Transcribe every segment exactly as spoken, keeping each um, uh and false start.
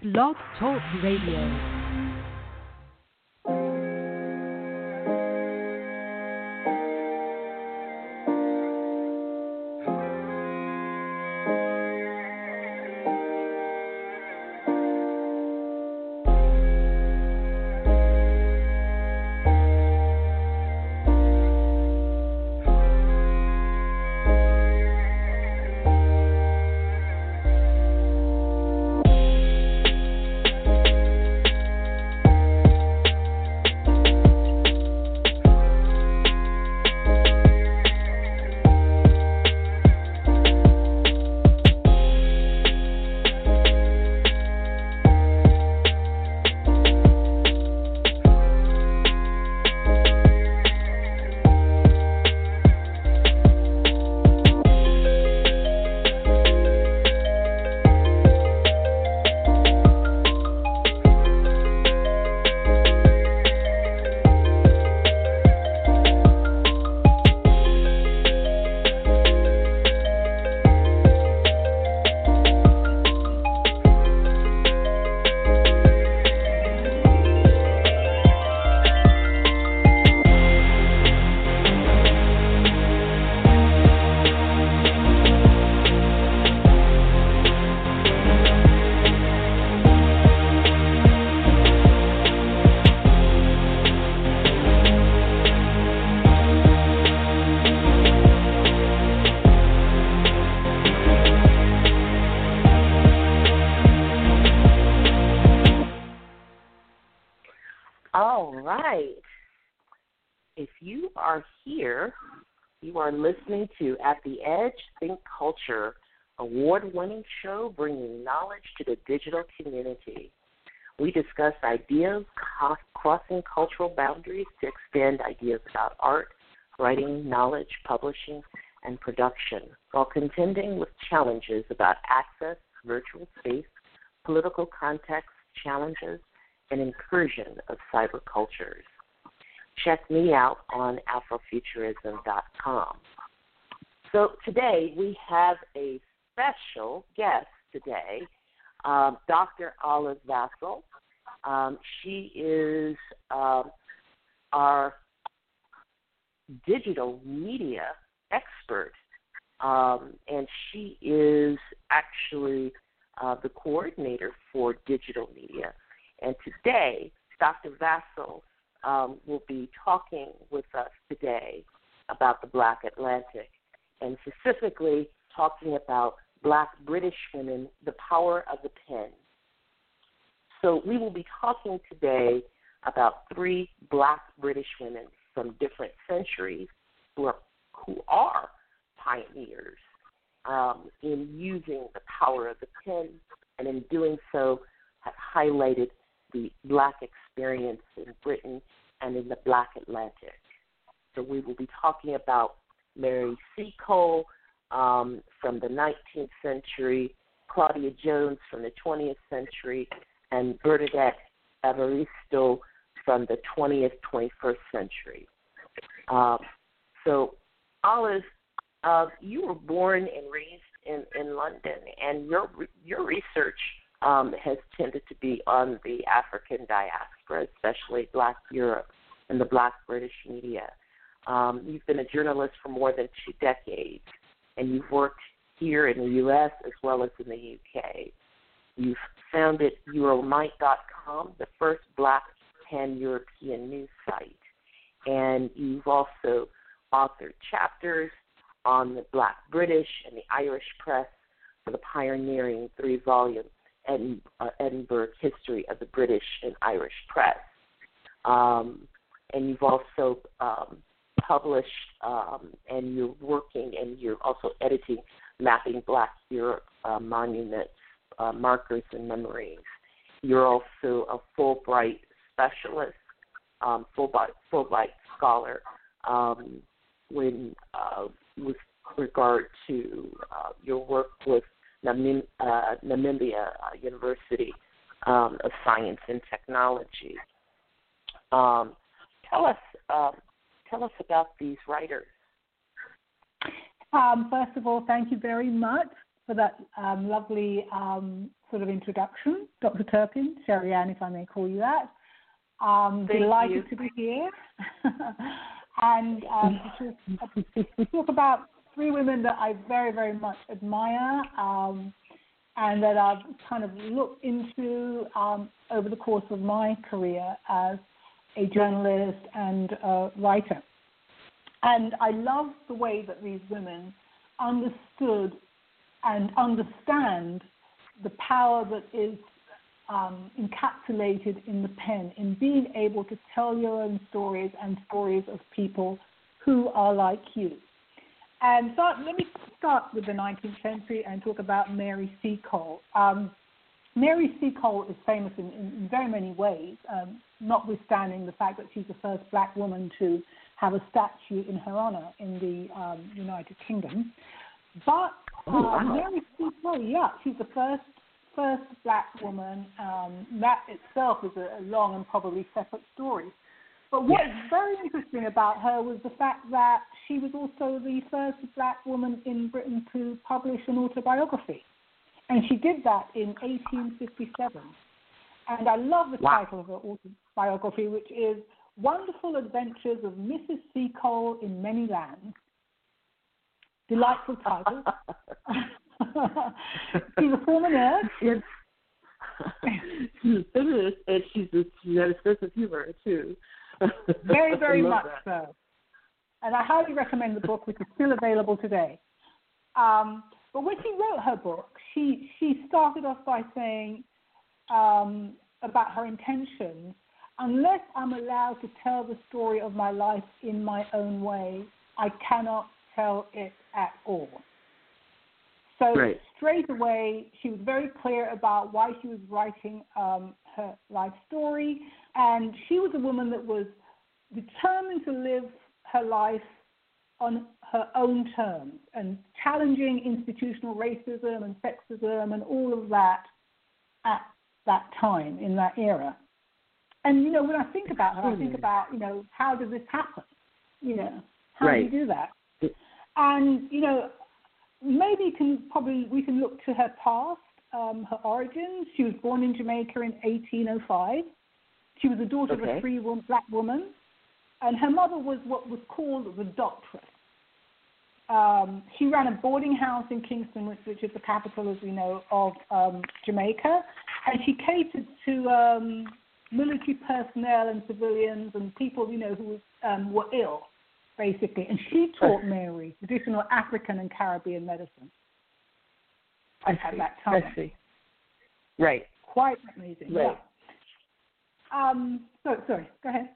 Blog Talk Radio. All right. If you are here, you are listening to At the Edge Think Culture, award-winning show bringing knowledge to the digital community. We discuss ideas co- crossing cultural boundaries to extend ideas about art, writing, knowledge, publishing, and production, while contending with challenges about access, virtual space, political context challenges, and incursion of cyber cultures. Check me out on afrofuturism dot com. So today we have a special guest today, um, Doctor Olive Vassell. Um, she is um, our digital media expert, um, and she is actually uh, the coordinator for digital media. And today, Doctor Vassell um, will be talking with us today about the Black Atlantic, and specifically talking about Black British women, the power of the pen. So we will be talking today about three Black British women from different centuries who are, who are pioneers um, in using the power of the pen, and in doing so have highlighted the Black experience in Britain and in the Black Atlantic. So we will be talking about Mary Seacole um, from the nineteenth century, Claudia Jones from the twentieth century, and Bernadette Evaristo from the twentieth, twenty-first century. Um, so, Olive, uh, you were born and raised in, in London, and your your research Um, has tended to be on the African diaspora, especially Black Europe and the Black British media. Um, you've been a journalist for more than two decades, and you've worked here in the U S as well as in the U K. You've founded Euromite dot com, the first Black pan-European news site, and you've also authored chapters on the Black British and the Irish press for the pioneering three-volume Edinburgh History of the British and Irish Press. Um, and you've also um, published, um, and you're working, and you're also editing Mapping Black Europe uh, Monuments, uh, Markers and Memories. You're also a Fulbright specialist, um, Fulbright, Fulbright scholar um, when, uh, with regard to uh, your work with Namim, uh, Namibia uh, University um, of Science and Technology. Um, tell us, um, tell us about these writers. Um, first of all, thank you very much for that um, lovely um, sort of introduction, Doctor Turpin, Sherry Ann, if I may call you that. Um, Thank delighted you. to be here. and um, to, to talk about three women that I very, very much admire um, and that I've kind of looked into um, over the course of my career as a journalist and a writer. And I love the way that these women understood and understand the power that is um, encapsulated in the pen, in being able to tell your own stories and stories of people who are like you. And so let me start with the nineteenth century and talk about Mary Seacole. Um, Mary Seacole is famous in, in very many ways, um, notwithstanding the fact that she's the first black woman to have a statue in her honor in the um, United Kingdom. But uh, oh, wow. Mary Seacole, yeah, she's the first first black woman. Um, that itself is a, a long and probably separate story. But what's yes. very interesting about her was the fact that she was also the first black woman in Britain to publish an autobiography. And she did that in eighteen fifty-seven. And I love the wow. title of her autobiography, which is Wonderful Adventures of Missus Seacole in Many Lands. Delightful title. She's a former nurse. Yes. She's a feminist, and she's a, she has a sense of humor, too. Very, very much that. so. And I highly recommend the book, which is still available today. Um, but when she wrote her book, she, she started off by saying um, about her intentions, unless I'm allowed to tell the story of my life in my own way, I cannot tell it at all. So right. straight away, she was very clear about why she was writing um, her life story, and she was a woman that was determined to live her life on her own terms and challenging institutional racism and sexism and all of that at that time, in that era. And, you know, when I think about her, I think about, you know, how did this happen? You know, how right. do you do that? And, you know, maybe can probably we can look to her past, um, her origins. She was born in Jamaica in eighteen oh five. She was the daughter okay. of a free woman, black woman, and her mother was what was called the doctress. Um, she ran a boarding house in Kingston, which, which is the capital, as we know, of um, Jamaica, and she catered to um, military personnel and civilians and people, you know, who um, were ill, basically. And she taught Mary traditional African and Caribbean medicine I at see. that time. I see. Right. Quite amazing. Right. Yeah. Um, so, sorry, go ahead.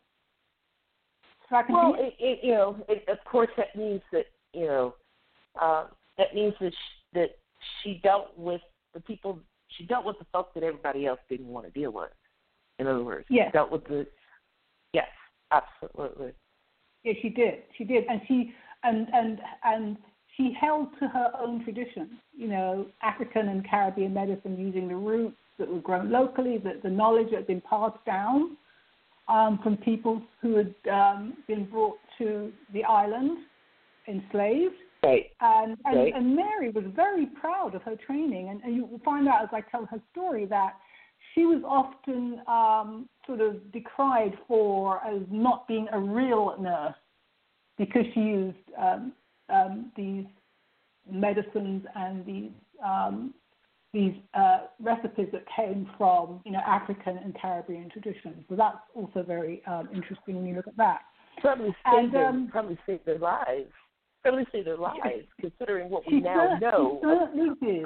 So I well, it, it, you know, it, of course, that means that, you know, uh, that means that she, that she dealt with the people, she dealt with the folks that everybody else didn't want to deal with. In other words, yes. dealt with the, yes, absolutely. Yeah, she did. She did, and she and and and she held to her own tradition. You know, African and Caribbean medicine, using the roots that were grown locally, the, the knowledge that had been passed down um, from people who had um, been brought to the island, enslaved. Right. And and, right. and Mary was very proud of her training, and, and you will find out as I tell her story that she was often um, sort of decried for as not being a real nurse because she used um, um, these medicines and these um, these uh, recipes that came from, you know, African and Caribbean traditions. So that's also very um, interesting when you look at that. Probably saved and, their, um, probably saved their lives. Probably saved their lives, yes. Considering what we she now cer- know. She certainly did.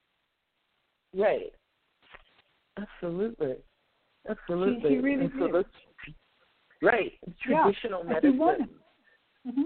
Right. Absolutely. Absolutely. She, she really so did. Right. Traditional yeah. medicine. Mm-hmm.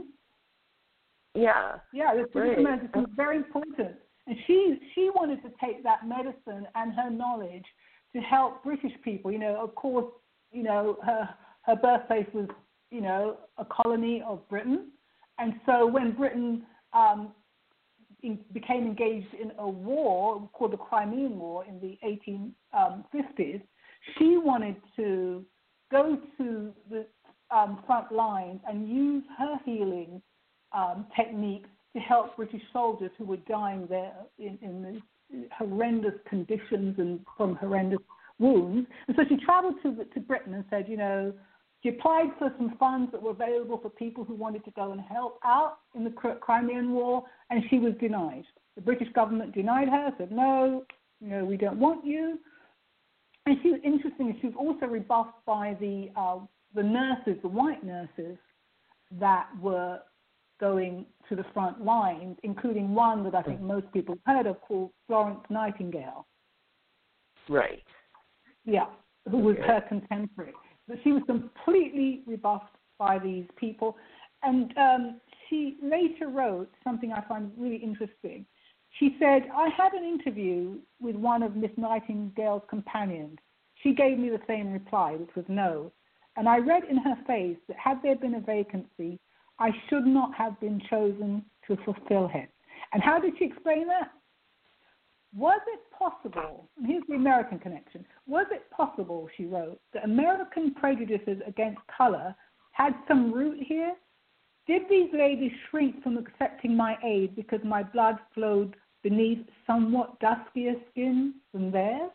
Yeah. Yeah, the traditional right. medicine was very important. And she she wanted to take that medicine and her knowledge to help British people. You know, of course, you know, her her birthplace was, you know, a colony of Britain. And so when Britain um, in, became engaged in a war called the Crimean War in the eighteen fifties, she wanted to go to the um, front lines and use her healing um, techniques to help British soldiers who were dying there in, in, the, horrendous conditions and from horrendous wounds. And so she traveled to, to Britain and said, you know, she applied for some funds that were available for people who wanted to go and help out in the Crimean War, and she was denied. The British government denied her, said, no, you know, we don't want you. And she was interesting. She was also rebuffed by the uh, the nurses, the white nurses, that were going to the front lines, including one that I think most people have heard of called Florence Nightingale. Right. Yeah, who was Okay. her contemporary. But she was completely rebuffed by these people. And um, she later wrote something I find really interesting. She said, I had an interview with one of Miss Nightingale's companions. She gave me the same reply, which was no. And I read in her face that had there been a vacancy, I should not have been chosen to fulfill it. And how did she explain that? Was it possible, and here's the American connection, was it possible, she wrote, that American prejudices against color had some root here? Did these ladies shrink from accepting my aid because my blood flowed beneath somewhat duskier skin than theirs?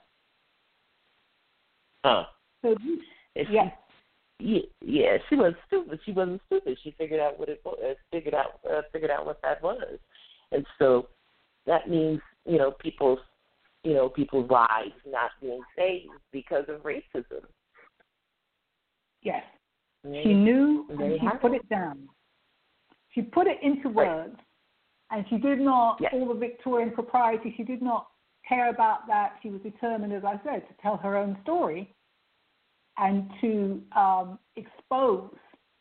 Huh. So, If yes. She, yeah, yeah, she wasn't stupid. She wasn't stupid. She figured out what it was, figured out, uh, figured out what that was, and so that means, you know, people's, you know, people's lives not being saved because of racism. Yes. And She knew and and they she have put it. it down. She put it into Right. words, and she did not, Yes. all the Victorian propriety, she did not care about that. She was determined, as I said, to tell her own story and to um, expose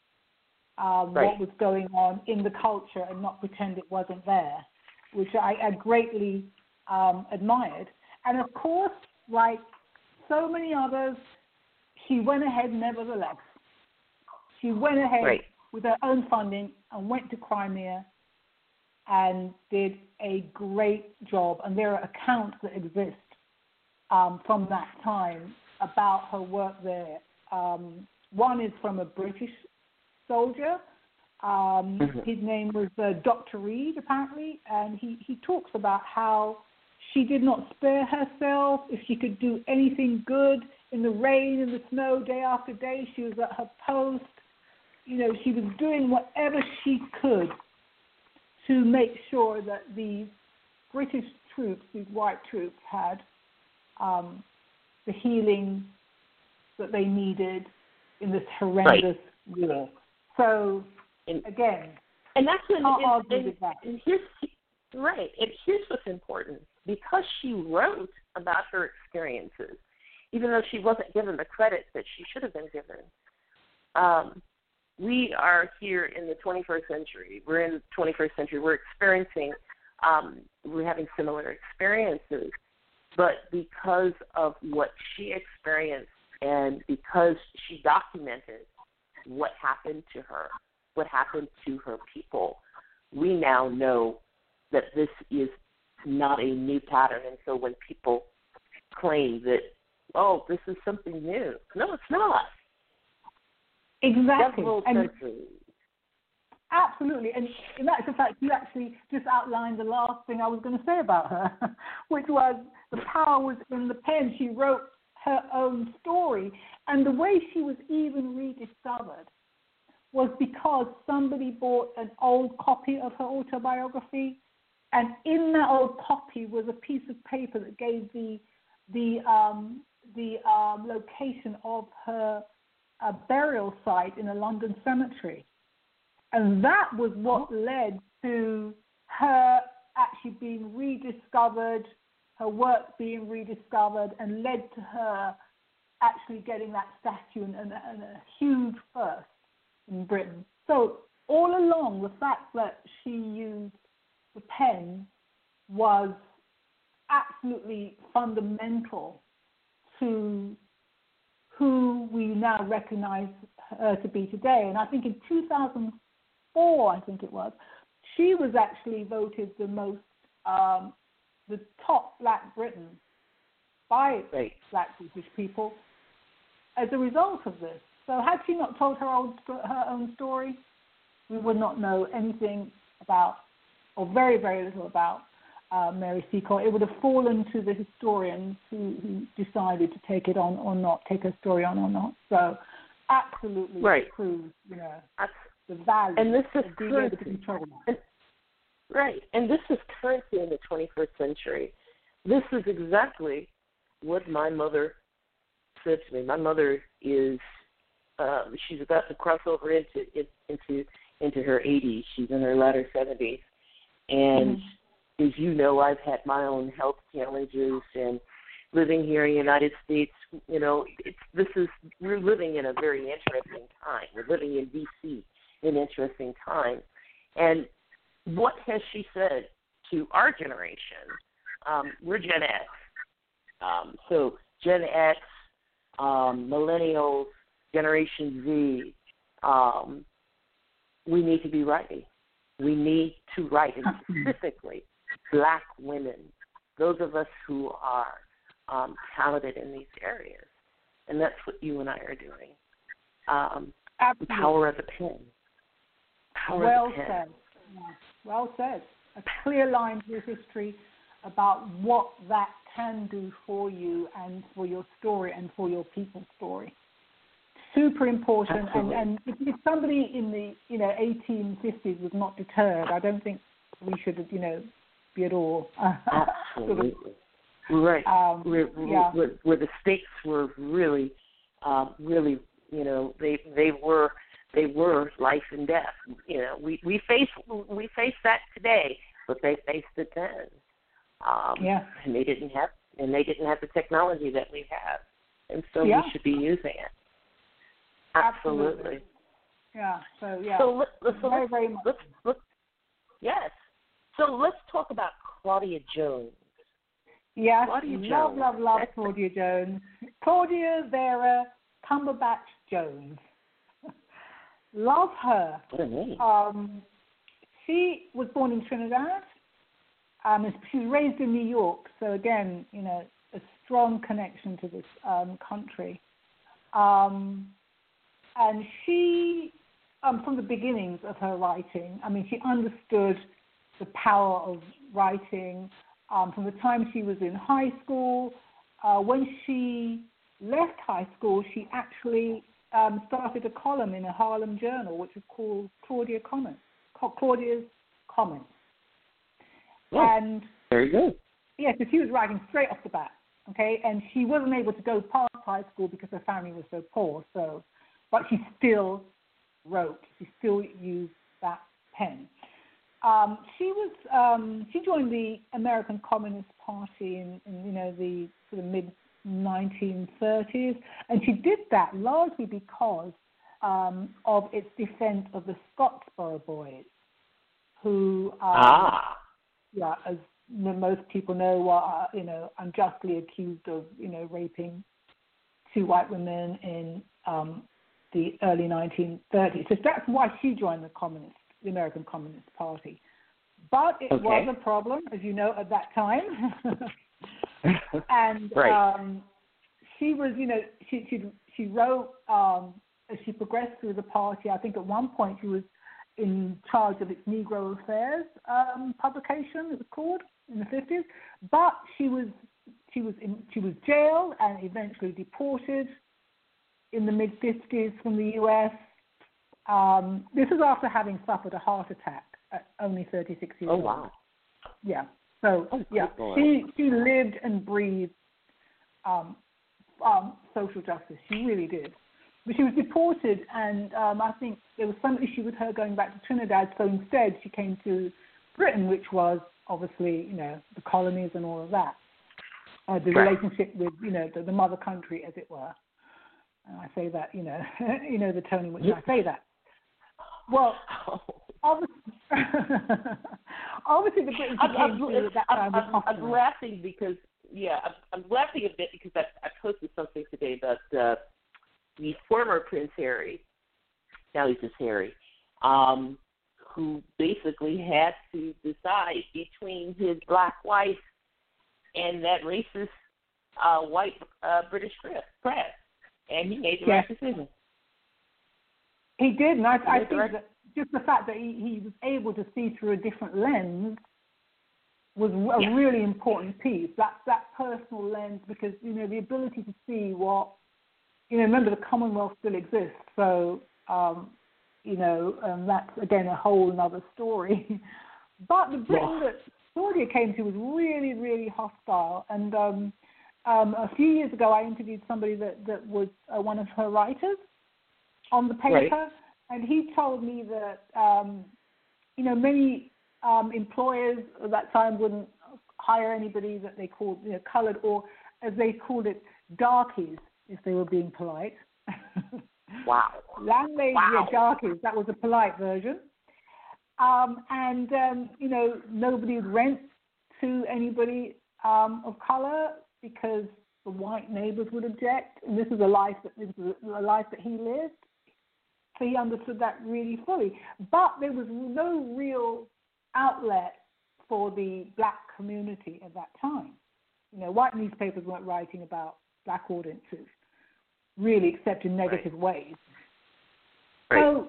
um, Right. what was going on in the culture and not pretend it wasn't there, which I, I greatly um, admired. And of course, like so many others, she went ahead nevertheless. She went ahead Right. with her own funding and went to Crimea and did a great job. And there are accounts that exist um, from that time about her work there. Um, one is from a British soldier. Um, Mm-hmm. His name was uh, Doctor Reed, apparently, and he, he talks about how she did not spare herself. If she could do anything good in the rain and the snow day after day, she was at her post. You know, she was doing whatever she could to make sure that the British troops, these white troops, had um, the healing that they needed in this horrendous right. war. So, and, again, and that's when, can't and, argue and, with that. and here's right. And here's what's important: because she wrote about her experiences, even though she wasn't given the credit that she should have been given. Um, we are here in the twenty-first century. We're in the twenty-first century. We're experiencing, um, we're having similar experiences. But because of what she experienced and because she documented what happened to her, what happened to her people, we now know that this is not a new pattern. And so when people claim that, oh, this is something new, no, it's not. Exactly. Several and centuries. Absolutely. And in that fact, you actually just outlined the last thing I was going to say about her, which was the power was in the pen. She wrote her own story. And the way she was even rediscovered was because somebody bought an old copy of her autobiography. And in that old copy was a piece of paper that gave the the um, the um, location of her uh, burial site in a London cemetery. And that was what led to her actually being rediscovered, her work being rediscovered, and led to her actually getting that statue and, and, and a huge first in Britain. So all along, the fact that she used the pen was absolutely fundamental to who we now recognize her to be today. And I think in two thousand four, I think it was, she was actually voted the most, um, the top Black Briton by right. Black British people as a result of this. So had she not told her own, her own story, we would not know anything about, or very, very little about, uh, Mary Seacole. It would have fallen to the historians who, who decided to take it on or not, take her story on or not. So absolutely right. proves, you know, That's, the value and this is of being able to control that. And, right, and this is currency in the twenty-first century. This is exactly what my mother said to me. My mother is, uh, she's about to cross over into into into her eighties. She's in her latter seventies. And mm-hmm. as you know, I've had my own health challenges, and living here in the United States, you know, it's, this is, we're living in a very interesting time. We're living in D C, an interesting time. And what has she said to our generation? Um, we're Gen X. Um, so Gen X, um, millennials, Generation Z, um, we need to be writing. We need to write, and specifically black women, those of us who are um, talented in these areas. And that's what you and I are doing. Um, the power of the pen. Power well of the pen. said. Yeah. Well said. A clear line through history about what that can do for you and for your story and for your people's story. Super important, and, and if, if somebody in the you know eighteen fifties was not deterred, I don't think we should you know be at all. Absolutely, right. Um, where, yeah. where, where the stakes were really, um, really, you know, they they were they were life and death. You know, we we face we face that today, but they faced it then. Um, yeah, and they didn't have and they didn't have the technology that we have, and so yeah. we should be using it. Absolutely. Absolutely. Yeah. So yeah. So let, let's, so very, let's, very much. let's, let's yes. So let's talk about Claudia Jones. Yes. Claudia love, Jones. love, love Claudia Jones. Claudia Vera Cumberbatch Jones. Love her. What a name. Um, she was born in Trinidad. Um, she was raised in New York. So again, you know, a strong connection to this um, country. Um, And she, um, from the beginnings of her writing, I mean, she understood the power of writing um, from the time she was in high school. Uh, when she left high school, she actually um, started a column in a Harlem journal, which was called Claudia Comments, Claudia's Comments. Oh, and very good. Yeah, so she was writing straight off the bat, okay? And she wasn't able to go past high school because her family was so poor, so... But she still wrote. She still used that pen. Um, she was. Um, she joined the American Communist Party in, in you know the sort of mid nineteen thirties, and she did that largely because um, of its defense of the Scottsboro Boys, who, um, ah, yeah, as most people know, were you know unjustly accused of you know raping two white women in. Um, the early nineteen thirties. So that's why she joined the Communist, the American Communist Party. But it okay. was a problem, as you know, at that time. and right. um, she was, you know, she she, she wrote, um, as she progressed through the party, I think at one point she was in charge of its Negro Affairs um, publication, it was called, in the fifties. But she was, she was, in, she was jailed and eventually deported in the mid-fifties from the U S. Um, this is after having suffered a heart attack at only thirty-six years old. Oh, wow. Yeah. So, oh, yeah, she, she lived and breathed um, um, social justice. She really did. But she was deported, and um, I think there was some issue with her going back to Trinidad, so instead she came to Britain, which was obviously, you know, the colonies and all of that. Uh, the right. relationship with, you know, the, the mother country, as it were. And I say that, you know, you know the tone in which I say that. Well, obviously, obviously the British I'm, came I'm, through at that time. I'm, I'm, I'm laughing because, yeah, I'm, I'm laughing a bit because I, I posted something today about uh, the former Prince Harry, now he's just Harry, um, who basically had to decide between his black wife and that racist uh, white uh, British press. And he made the yes. right decision. He did, and I, I think right. that just the fact that he, he was able to see through a different lens was a yeah. really important piece. That that personal lens, because you know the ability to see what, you know, remember the Commonwealth still exists, so um, you know um, that's again a whole another story. But the Britain Yeah. that Claudia came to was really, really hostile. And um, um, a few years ago, I interviewed somebody that that was uh, one of her writers on the paper, Right. and he told me that um, you know many um, employers at that time wouldn't hire anybody that they called, you know, coloured, or as they called it, darkies, if they were being polite. Wow. Landladies, Wow. yeah, darkies. That was a polite version. Um, and um, you know, nobody would rent to anybody um, of colour because the white neighbours would object. And this is a life that this is a life that he lived. So he understood that really fully. But there was no real outlet for the black community at that time. You know, white newspapers weren't writing about black audiences, really, except in negative Right. ways. Right. So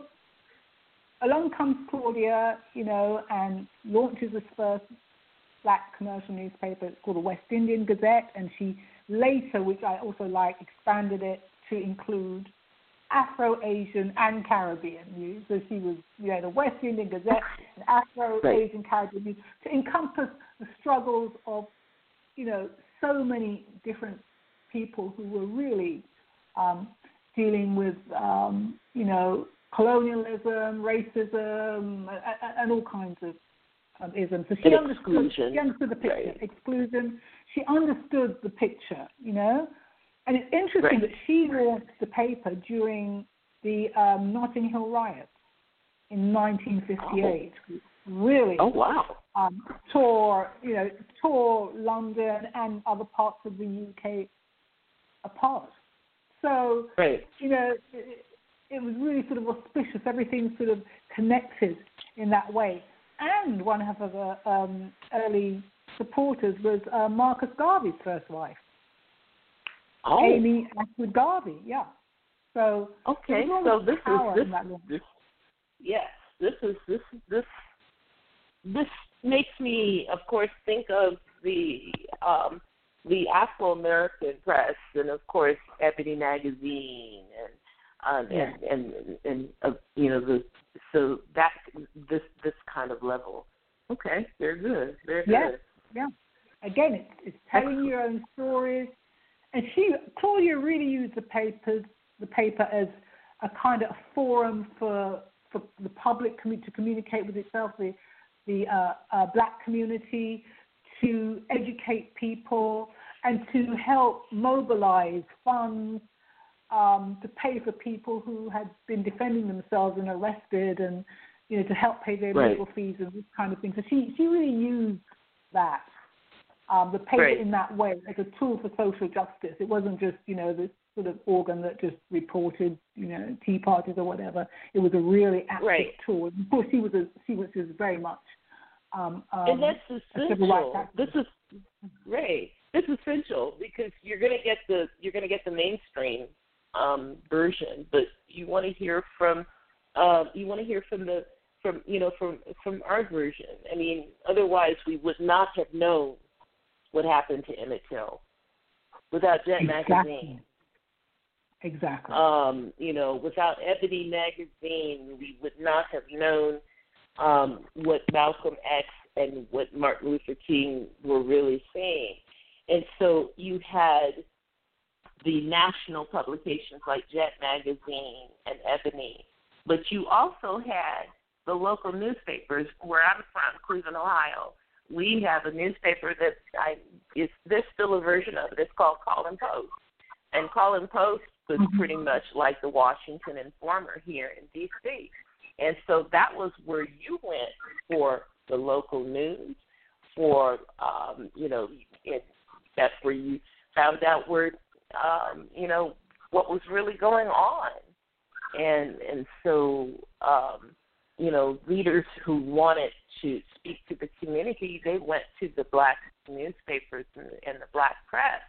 along comes Claudia, you know, and launches this first black commercial newspaper. It's called the West Indian Gazette, and she later, which I also like, expanded it to include Afro-Asian and Caribbean news. So she was, you know, the West Indian Gazette and Afro-Asian Caribbean news to encompass the struggles of, you know, so many different people who were really um, dealing with, um, you know, colonialism, racism, and, and all kinds of um, isms. So she and understood, exclusion. she understood the picture, Right. exclusion. She understood the picture, you know. And it's interesting Right. that she launched the paper during the um, Notting Hill riots in nineteen fifty-eight. Oh. Really, Oh wow! Um, tore, you know, tore London and other parts of the U K apart. So, right. you know, it, it was really sort of auspicious. Everything sort of connected in that way. And one of her um, early supporters was uh, Marcus Garvey's first wife. Oh. Amy Ashwood Garvey, yeah. So okay, so this is this, this yes, this is this this this makes me, of course, think of the um, the Afro American press, and of course, Ebony magazine, and um, yeah. and and, and, and uh, you know the so that this this kind of level. Okay, they're good. They're yeah. good. Yeah. Again, it's, it's telling Excellent. your own stories. And she, Claudia, really used the papers, the paper as a kind of a forum for for the public commu- to communicate with itself, the the uh, uh, black community, to educate people, and to help mobilize funds um, to pay for people who had been defending themselves and arrested, and you know to help pay their right. legal fees and this kind of thing. So she she really used that. Um, the paper right. in that way as a tool for social justice. It wasn't just, you know, this sort of organ that just reported, you know, tea parties or whatever. It was a really active right. tool. Of course, she was a, she was just very much. Um, um, and that's essential. This is right. This is essential because you're going to get the you're going to get the mainstream um, version, but you want to hear from uh, you want to hear from the from you know from from our version. I mean, otherwise we would not have known what happened to Emmett Till without Jet exactly. magazine. Exactly. Um, you know, without Ebony magazine, we would not have known um, what Malcolm X and what Martin Luther King were really saying. And so you had the national publications like Jet magazine and Ebony, but you also had the local newspapers. Where I'm from, Cleveland, Ohio, we have a newspaper that I is there's still a version of it. It's called Call and Post, and Call and Post was mm-hmm. pretty much like the Washington Informer here in D C. And so that was where you went for the local news, for um, you know, it, that's where you found out where um, you know what was really going on, and and so um, you know leaders who wanted to speak to the community, they went to the black newspapers and, and the black press.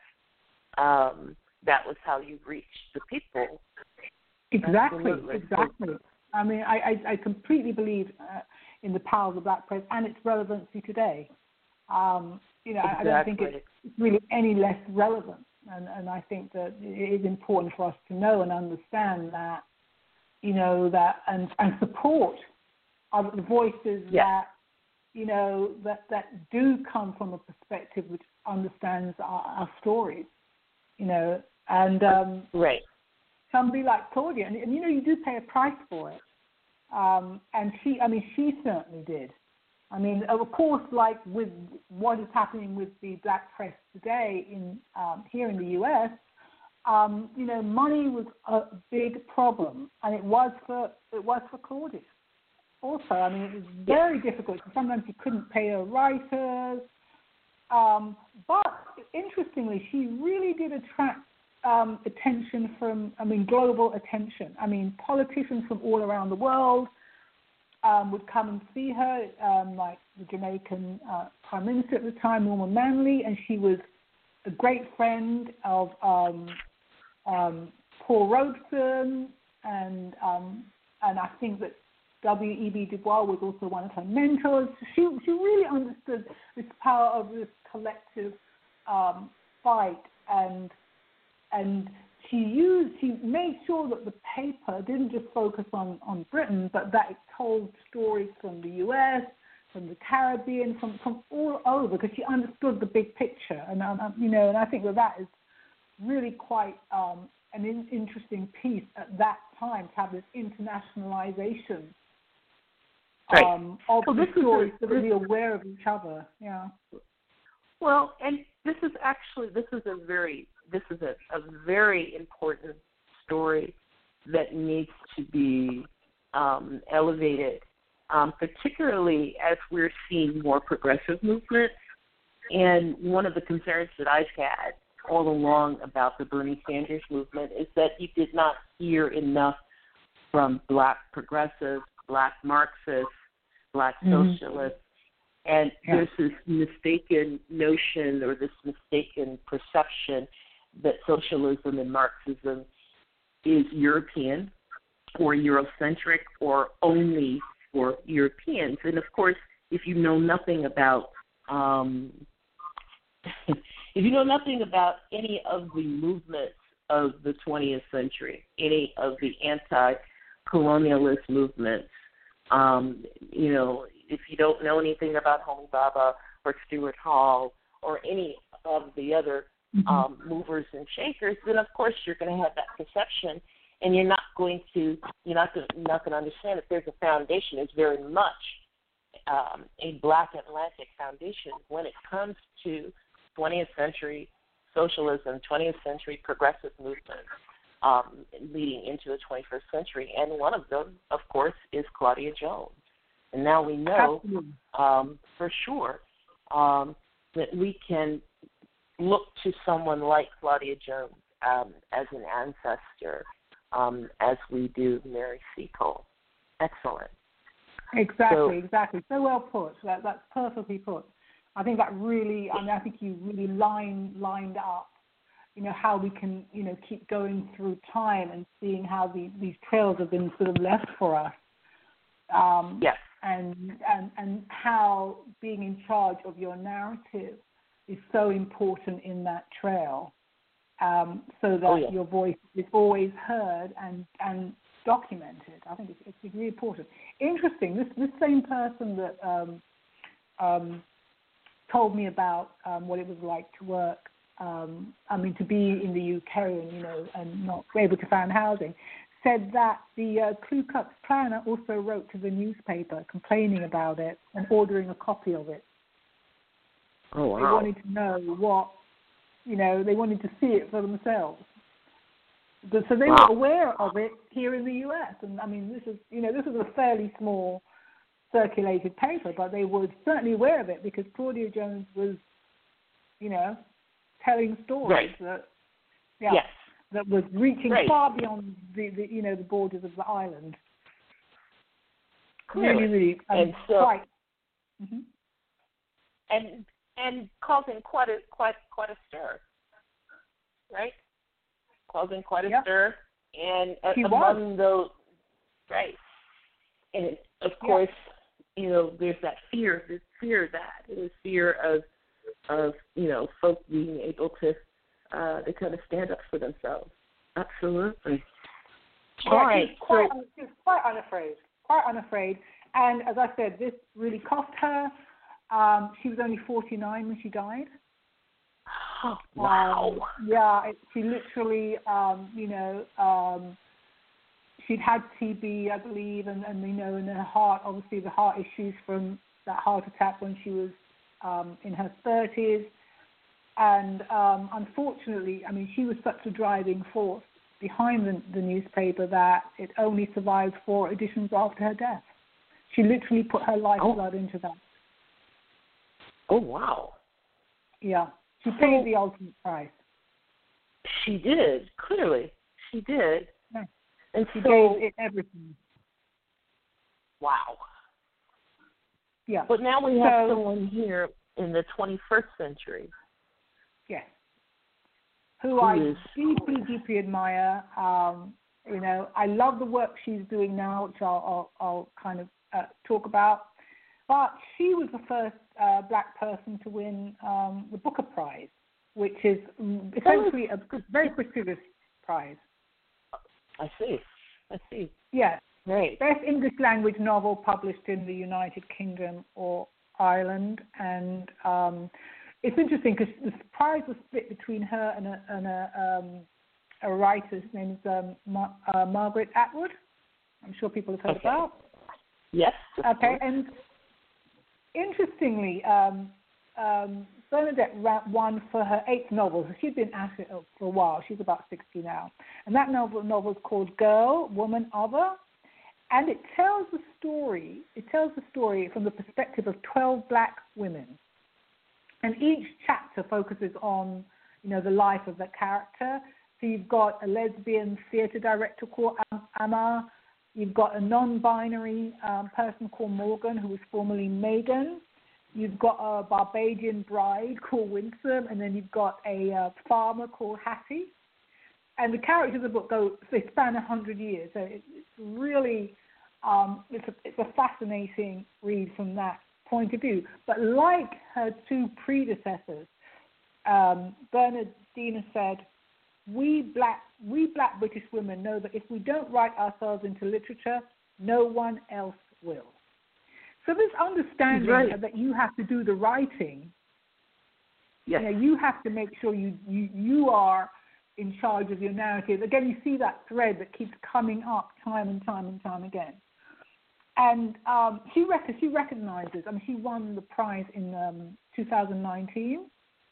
Um, that was how you reached the people. Exactly, Absolutely. exactly. I mean, I, I, I completely believe uh, in the power of the black press and its relevancy today. Um, you know, exactly. I don't think it's really any less relevant. And, and I think that it is important for us to know and understand that, you know, that and, and support other voices yes. that, you know, that, that do come from a perspective which understands our, our stories, you know, and um, right. somebody like Claudia, and, and, you know, you do pay a price for it. Um, and she, I mean, she certainly did. I mean, of course, like with what is happening with the black press today in um, here in the U S, um, you know, money was a big problem, and it was for it was for Claudia. Also, I mean, it was very difficult. Sometimes you couldn't pay her writers, um, but interestingly, she really did attract um, attention from, I mean, global attention. I mean, politicians from all around the world Um, would come and see her, um, like the Jamaican uh, Prime Minister at the time, Norman Manley, and she was a great friend of um, um, Paul Robeson, and um, and I think that W E B Du Bois was also one of her mentors. She she really understood this power of this collective um, fight, and and she used, she made sure that the paper didn't just focus on, on Britain, but that it told stories from the U S, from the Caribbean, from, from all over, because she understood the big picture. And, um, you know, and I think that that is really quite um, an in, interesting piece at that time, to have this internationalization right. um, of so the stories, so that we are aware of each other. Yeah. Well, and this is actually, this is a very, this is a, a very important story that needs to be um, elevated, um, particularly as we're seeing more progressive movements. And one of the concerns that I've had all along about the Bernie Sanders movement is that you did not hear enough from black progressives, black Marxists, black socialists. Mm-hmm. And yeah. there's this mistaken notion or this mistaken perception that socialism and Marxism is European or Eurocentric or only for Europeans. And, of course, if you know nothing about um, if you know nothing about any of the movements of the twentieth century, any of the anti-colonialist movements, um, you know, if you don't know anything about Homi Bhabha or Stuart Hall or any of the other mm-hmm. um, movers and shakers, then of course you're going to have that perception, and you're not going to you're not going not going to understand that there's a foundation. It's very much um, a Black Atlantic foundation when it comes to twentieth century socialism, twentieth century progressive movements um, leading into the twenty-first century, and one of them, of course, is Claudia Jones. And now we know um, for sure um, that we can look to someone like Claudia Jones um, as an ancestor, um, as we do Mary Seacole. Excellent. Exactly, so, exactly. So well put. That, that's perfectly put. I think that really, I mean, I think you really lined, lined up, you know, how we can, you know, keep going through time and seeing how the, these trails have been sort of left for us. Um, yes. And, and and how being in charge of your narrative is so important in that trail, um, so that oh, yeah. your voice is always heard and, and documented. I think it's, it's really important. Interesting, this, this same person that um, um, told me about um, what it was like to work, um, I mean, to be in the U K and, you know, and not able to find housing, said that the uh, Ku Klux Klan also wrote to the newspaper complaining about it and ordering a copy of it. Oh, wow. They wanted to know what, you know, they wanted to see it for themselves. So they wow. were aware of it here in the U S. And, I mean, this is, you know, this is a fairly small circulated paper, but they were certainly aware of it because Claudia Jones was, you know, telling stories right. that, yeah. Yes. that was reaching right. far beyond the, the, you know, the borders of the island. Clearly. Really, really, um, and so, quite. Mm-hmm. And and causing quite a quite quite a stir, right? Causing quite a yep. stir, and uh, she among was. those, right? And of course, you know, there's that fear, there's fear of that, there's fear of, of you know, folks being able to, uh, to kind of stand up for themselves. Absolutely. Yeah, All right. She's quite, So, she's quite unafraid, quite unafraid. And as I said, this really cost her. Um, she was only forty-nine when she died. oh, wow. Um, yeah, it, she literally, um, you know, um, she'd had T B, I believe, and, and, you know, in her heart, obviously the heart issues from that heart attack when she was um, in her thirties. And um, unfortunately, I mean, she was such a driving force behind the, the newspaper that it only survived four editions after her death. She literally put her lifeblood oh. into that. Oh, wow. Yeah. She paid so, the ultimate price. She did, clearly. She did. Yeah. And she so, gave it everything. Wow. Yeah. But now we have so, someone here in the twenty-first century. Yes. Who, who I is, deeply, deeply admire. Um, you know, I love the work she's doing now, which I'll, I'll, I'll kind of uh, talk about. But she was the first uh, black person to win um, the Booker Prize, which is essentially a very prestigious prize. I see. I see. Yes. Right. Best English language novel published in the United Kingdom or Ireland. And um, it's interesting because the prize was split between her and a, and a, um, a writer's name is um, Mar- uh, Margaret Atwood. I'm sure people have heard okay. about. Yes. Okay. And interestingly, um, um, Bernadette won for her eighth novel. So she'd been at it for a while. She's about sixty now. And that novel, novel is called Girl, Woman, Other. And it tells the story, it tells the story from the perspective of twelve black women. And each chapter focuses on, you know, the life of the character. So you've got a lesbian theater director called Amma. You've got a non-binary um, person called Morgan, who was formerly Megan. You've got a Barbadian bride called Winsome, and then you've got a uh, farmer called Hattie. And the characters of the book go, they span one hundred years. So it, it's really, um, it's, a, it's a fascinating read from that point of view. But like her two predecessors, um, Bernardina said, we black, we black British women know that if we don't write ourselves into literature, no one else will. So this understanding right. that you have to do the writing, yes. you know, you have to make sure you, you, you are in charge of your narrative. Again, you see that thread that keeps coming up time and time and time again. And um, she, rec- she recognizes, I mean, she won the prize in um, two thousand nineteen,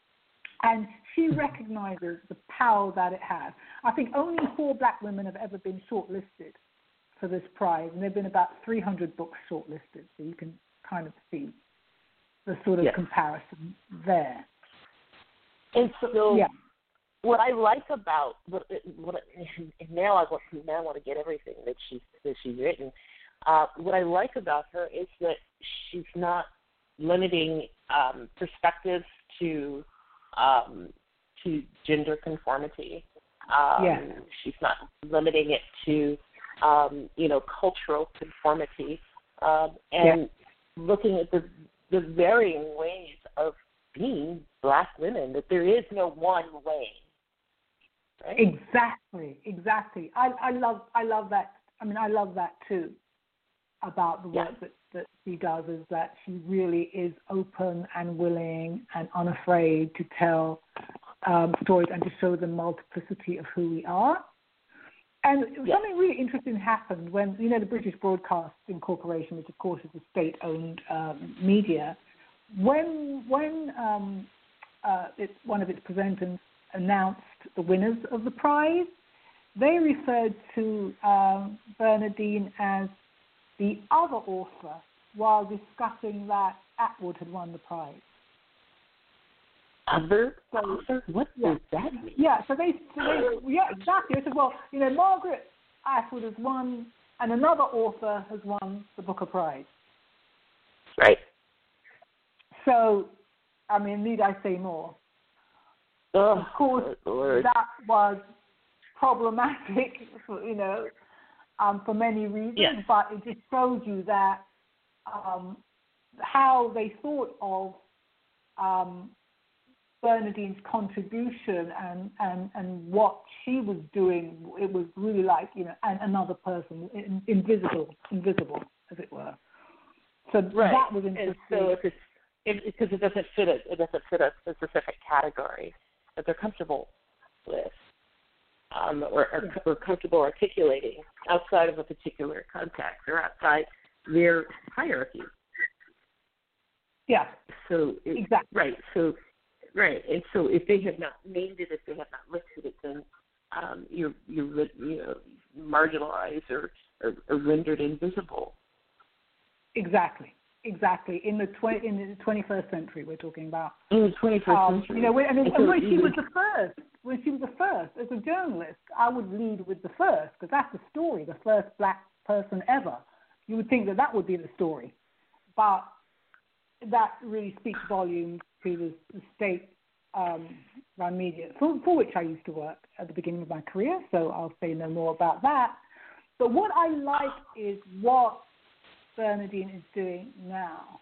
and she recognizes the power that it has. I think only four black women have ever been shortlisted for this prize, and there have been about three hundred books shortlisted, so you can kind of see the sort of yes. comparison there. And so, yeah. what I like about what, what now I want now I want to get everything that she's that she's written. Uh, what I like about her is that she's not limiting um, perspectives to um, to gender conformity. Um, yeah. She's not limiting it to um, you know cultural conformity, um, and yeah. looking at the the varying ways of being black women. That there is no one way. Right? Exactly, exactly. I, I love I love that. I mean, I love that too. About the work yeah. that, that she does is that she really is open and willing and unafraid to tell um, stories and to show the multiplicity of who we are. And yeah. something really interesting happened when, you know, the British Broadcasting Corporation, which of course is a state-owned um, media, when when um, uh, it, one of its presenters announced the winners of the prize, they referred to um, Bernardine as the other author while discussing that Atwood had won the prize. Other author? What yeah. does that mean? Yeah, so they, so they yeah, exactly. They said, well, you know, Margaret Atwood has won, and another author has won the Booker Prize. Right. So, I mean, need I say more? Oh, of course, Lord. that was problematic, for, you know, um, for many reasons, yes. but it just shows you that um, how they thought of um, Bernardine's contribution and, and, and what she was doing. It was really like, you know, an, another person, in, invisible, invisible, as it were. So right. that was interesting. And so if it's, if, because it doesn't fit a, it doesn't fit a, a specific category that they're comfortable with, um, or, or, yeah. or comfortable articulating outside of a particular context or outside their hierarchy. Yeah. So it, exactly. Right. So right. And so if they have not named it, if they have not listed it, then um, you're you're you know marginalized or, or, or rendered invisible. Exactly. Exactly. In the twenty in the twenty-first century, we're talking about. In the twenty-first um, century. You know, when, and, and so when she even, was the first, when she was the first as a journalist, I would lead with the first because that's the story, the first black person ever. You would think that that would be the story, but that really speaks volumes to the, the state um, run media, for, for which I used to work at the beginning of my career. So I'll say no more about that. But what I like is what Bernardine is doing now.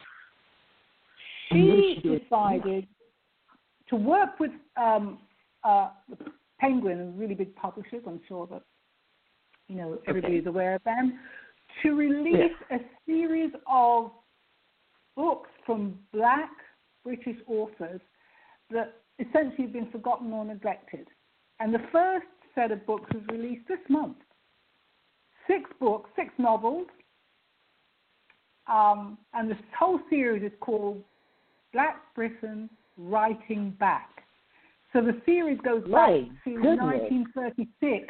She decided to work with um, uh, Penguin and really big publishers. I'm sure that you know everybody's okay. aware of them. To release yeah. a series of books from black British authors that essentially have been forgotten or neglected. And the first set of books was released this month. Six books, six novels. Um, and this whole series is called Black Britain Writing Back. So the series goes My back to goodness. nineteen thirty-six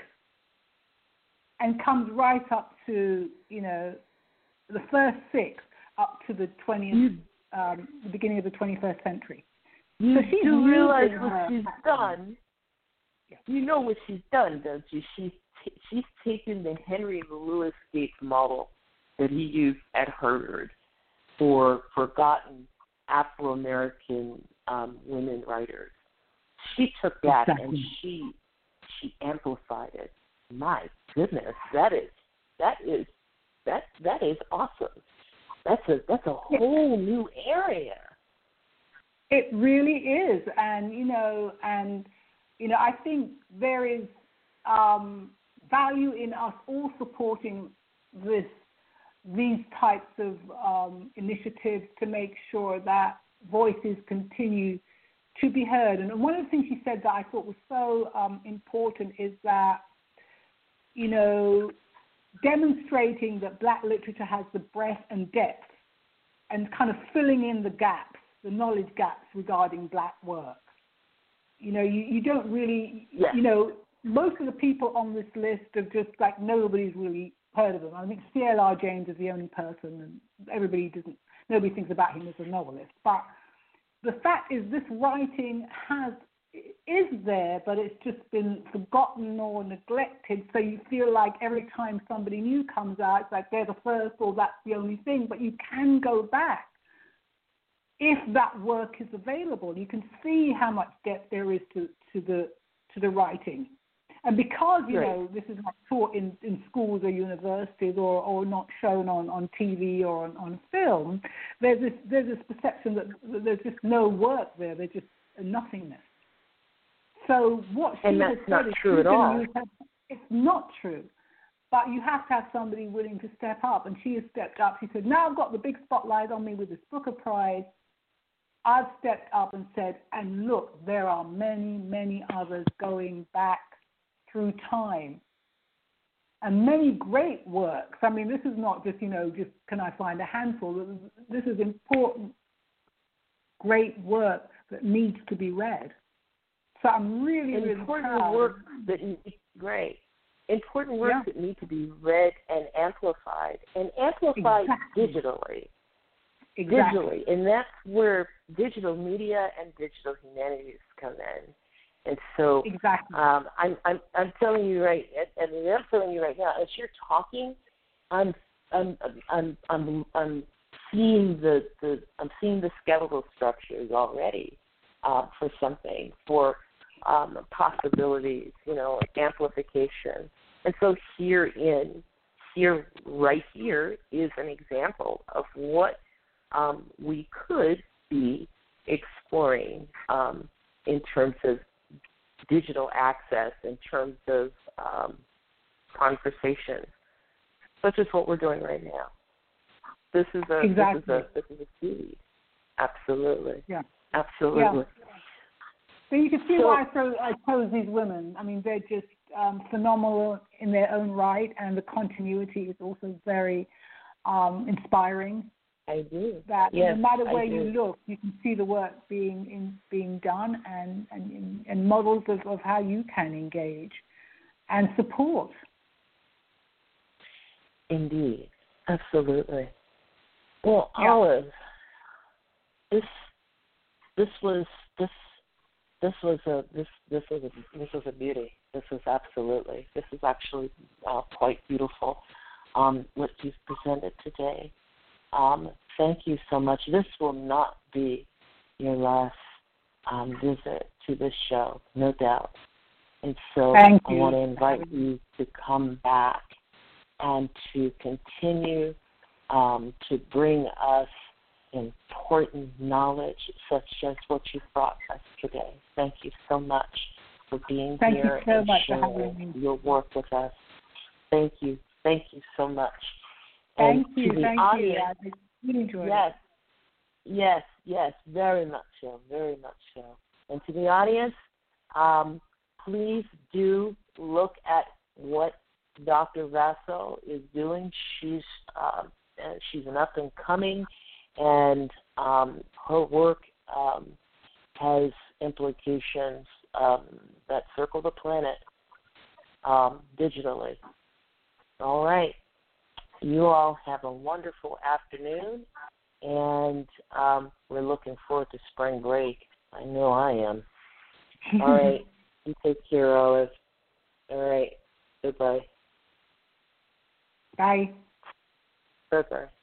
and comes right up to, you know, the first six up to the twentieth, you, um, the beginning of the twenty-first century. You so she's do realize her, what she's done. Yeah. You know what she's done, don't you? She's t- she's taken the Henry Louis Gates model that he used at Harvard for forgotten Afro-American um, women writers. She took that exactly. and she she amplified it. My goodness, that is that is that that is awesome. That's a that's a whole new area. It really is, and you know, and you know, I think there is um, value in us all supporting this these types of um, initiatives to make sure that voices continue to be heard. And one of the things she said that I thought was so um, important is that, you know, demonstrating that black literature has the breadth and depth and kind of filling in the gaps, the knowledge gaps regarding black work. You know, you, you don't really, yeah. you know, most of the people on this list are just like nobody's really heard of them. I think C L R James is the only person, and everybody doesn't, nobody thinks about him as a novelist. But the fact is, this writing has is there, but it's just been forgotten or neglected. So you feel like every time somebody new comes out, it's like they're the first or that's the only thing. But you can go back if that work is available. You can see how much depth there is to, to the to the writing. And because, you right. know, this is not taught in, in schools or universities or, or not shown on, on T V or on, on film, there's this there's this perception that there's just no work there. There's just a nothingness. So what she and that's has not said is true at all. Her, it's not true. But you have to have somebody willing to step up. And she has stepped up. She said, now I've got the big spotlight on me with this Booker Prize. I've stepped up and said, and look, there are many, many others going back through time. And many great works. I mean, this is not just, you know, just can I find a handful. This is important, great work that needs to be read. So I'm really, really important proud. work that need, great. Important works yeah. that need to be read and amplified, and amplified exactly. digitally. Exactly. Digitally, and that's where digital media and digital humanities come in. And so, exactly. um, I'm, I'm, I'm telling you right, and I'm telling you right now, as you're talking, I'm, I'm, I'm, I'm, I'm seeing the, the, I'm seeing the skeletal structures already uh, for something, for um, possibilities, you know, amplification. And so herein, here right here is an example of what um, we could be exploring um, in terms of digital access, in terms of um, conversations, such as what we're doing right now. This is a exactly. this is a this is a seed. Absolutely. Yeah. Absolutely. Yeah. So you can see So, why I, throw, I chose these women. I mean, they're just um, phenomenal in their own right, and the continuity is also very um, inspiring. I do. That yes, no matter I where do. you look, you can see the work being in, being done, and and, and models of, of how you can engage and support. Indeed, absolutely. Well, Yeah. Olive, this this was this this was a this this was a this was a beauty. This was absolutely this is actually uh, quite beautiful. Um, what you've presented today. Um, thank you so much. This will not be your last um, visit to this show, no doubt. And so Thank I you. want to invite you to come back and to continue um, to bring us important knowledge such as what you brought us today. Thank you so much for being Thank here you so and much for sharing having me. your work with us. Thank you. Thank you so much. Thank and you. To the Thank audience, you. I really enjoyed yes, it. yes, yes, very much so, very much so. And to the audience, um, please do look at what Doctor Vaso is doing. She's uh, she's an up and coming, and um, her work um, has implications um, that circle the planet um, digitally. All right. You all have a wonderful afternoon, and um, we're looking forward to spring break. I know I am. All right. You take care, Olive. All right. Goodbye. Bye. Bye-bye.